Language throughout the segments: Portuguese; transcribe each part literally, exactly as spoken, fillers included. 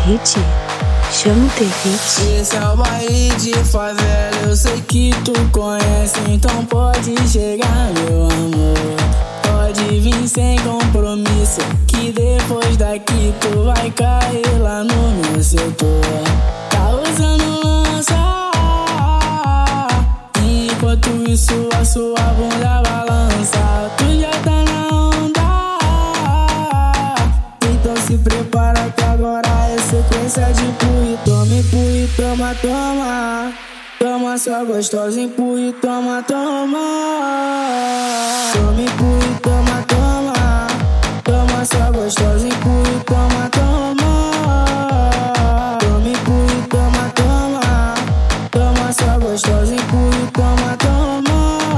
hit, chama o T-Hit. Esse é o baile de favela, eu sei que tu conhece, então pode chegar, meu amor. Pode vir sem compromisso, que depois daqui tu vai cair lá no meu setor. Tá usando lança, enquanto isso a sua bunda balança. Tu já tá na onda, então se prepara que agora é sequência de empurre, toma, empurre, toma, toma. Toma sua gostosa, empurre, toma, toma. Toma, empurre, toma, toma. Toma sua gostosa, empurre, toma, toma. Toma, empurre, toma, toma. Toma sua gostosa, empurre, toma, toma.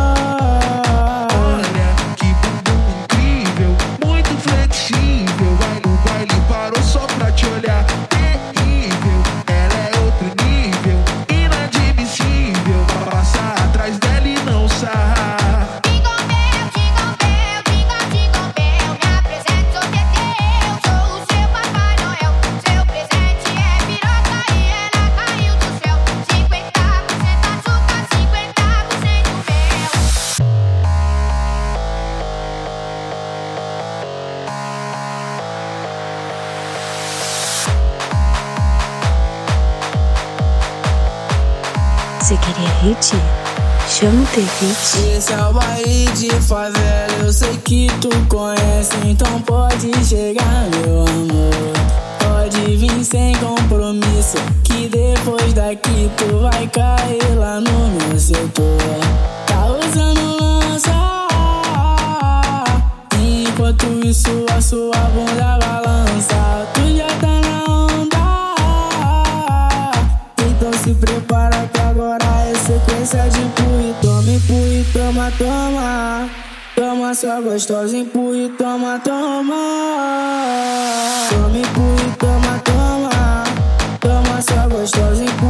Olha que bumbum incrível, muito flexível. Vai no baile, parou só pra te olhar. Terrível, ela é outro nível, inadmissível. Passar atrás dela e não sarrar. Jingle bell, jingle bell, jingle, jingle bell. Me apresento, sou Teteu, sou o seu Papai Noel. Seu presente é piroca e ela caiu do céu. cinquenta por cento açúcar, cinquenta por cento mel. Você queria hit? Chama o T-Hit. Esse é o baile de favela, eu sei que tu conhece, então pode chegar, meu amor. Pode vir sem compromisso, que depois daqui tu vai cair lá no meu setor. Tá usando lança, enquanto isso a sua bunda balança. Tu já tá na onda, então se prepara que agora é sequência de empurre, toma, empurre, toma, toma. Toma sua gostosa, empurre, toma, toma. Toma, empurre, toma, toma. Toma sua gostosa, empurre.